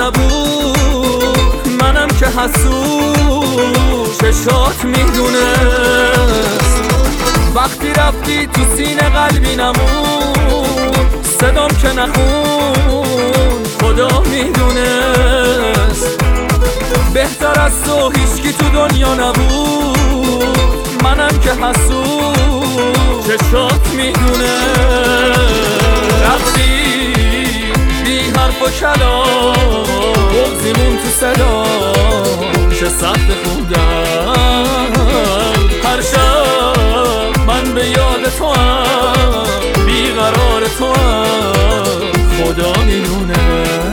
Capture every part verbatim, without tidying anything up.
نبود، منم که حسود چشات میدونست. وقتی رفتی تو سینه قلبی نمون، صدام که نخون خدا میدونست. بهتر از تو هیچکی تو دنیا نبود، منم که حسود چشات میدونست. رفتی بی حرف و کلام، بغضیمون تو صدا چه سخت خوندم. هر شب من به یاد تو هم، بیقرار تو هم خدا میدونه.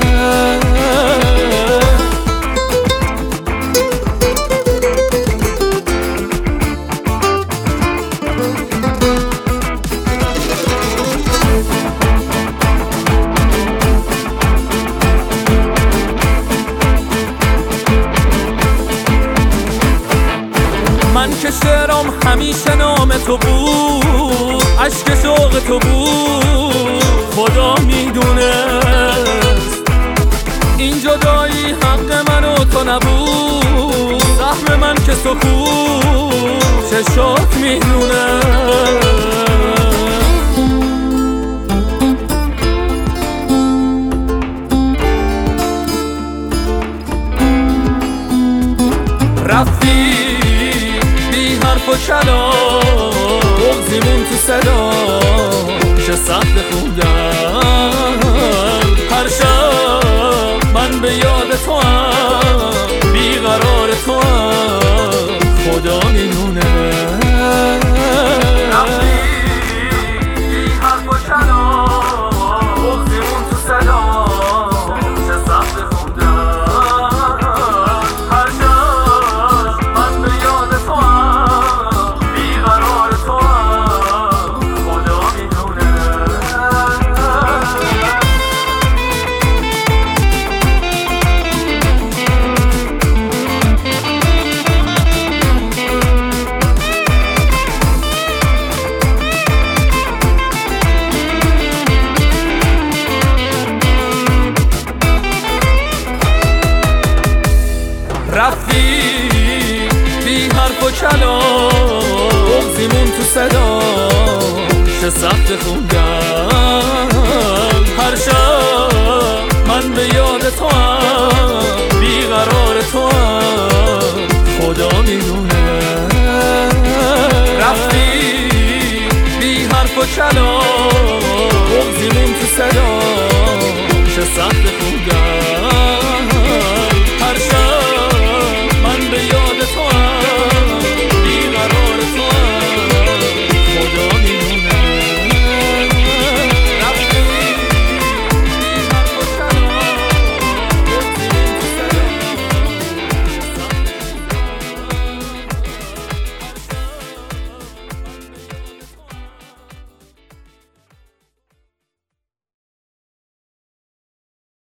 من که شعرام همیشه نام تو بود، عشق شوق تو بود خدا میدونست. این جدایی حق من و تو نبود، سهم من که سکوت چشات میدونست. رفتی حرف و کلام، بغضیمون تو صدا چه سخت خوندم. هر شب من به یاد تو هم، بیقرار تو هم خدا میدونه. رفتی بی حرف و کلام، بغضیمون تو صدا چه سخت خوندم. هر شب من به یاد تو هم، رفتی بی حرف و کلام، بغضیمون تو صدا چه سخت خوندم. هر شب من به یاد تو هم، بیقرار تو هم خدا میدونه. رفتی بی حرف و کلام،